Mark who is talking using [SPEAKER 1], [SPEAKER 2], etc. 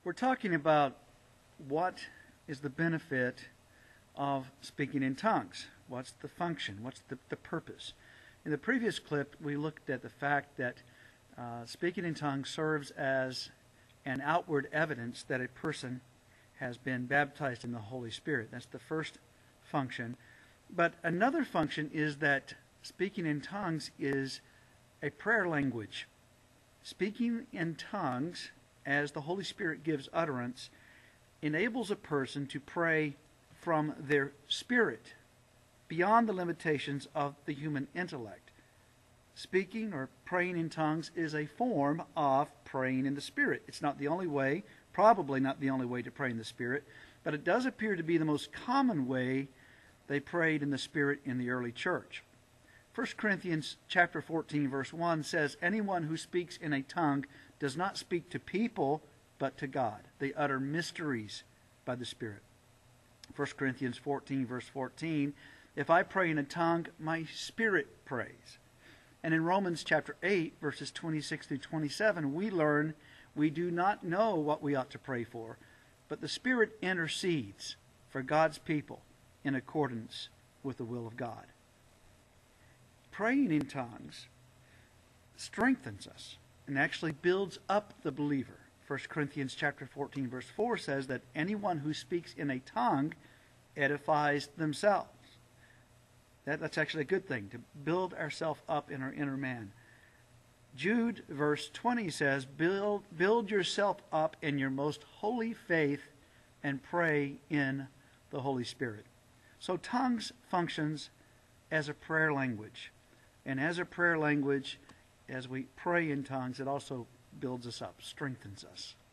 [SPEAKER 1] We're talking about what is the benefit of speaking in tongues. What's the function? What's the purpose? In the previous clip, we looked at the fact that speaking in tongues serves as an outward evidence that a person has been baptized in the Holy Spirit. That's the first function. But another function is that speaking in tongues is a prayer language. Speaking in tongues, as the Holy Spirit gives utterance, enables a person to pray from their spirit, beyond the limitations of the human intellect. Speaking or praying in tongues is a form of praying in the Spirit. It's not the only way, probably not the only way to pray in the Spirit, but it does appear to be the most common way they prayed in the Spirit in the early church. 1 Corinthians chapter 14, verse 1 says, "Anyone who speaks in a tongue does not speak to people, but to God. They utter mysteries by the Spirit." 1 Corinthians 14, verse 14, "If I pray in a tongue, my spirit prays." And in Romans chapter 8, verses 26 through 27, we learn we do not know what we ought to pray for, but the Spirit intercedes for God's people in accordance with the will of God. Praying in tongues strengthens us and actually builds up the believer. 1 Corinthians chapter 14, verse 4 says that anyone who speaks in a tongue edifies themselves. That's actually a good thing, to build ourselves up in our inner man. Jude, verse 20 says, build yourself up in your most holy faith and pray in the Holy Spirit. So tongues functions as a prayer language. And as a prayer language, as we pray in tongues, it also builds us up, strengthens us.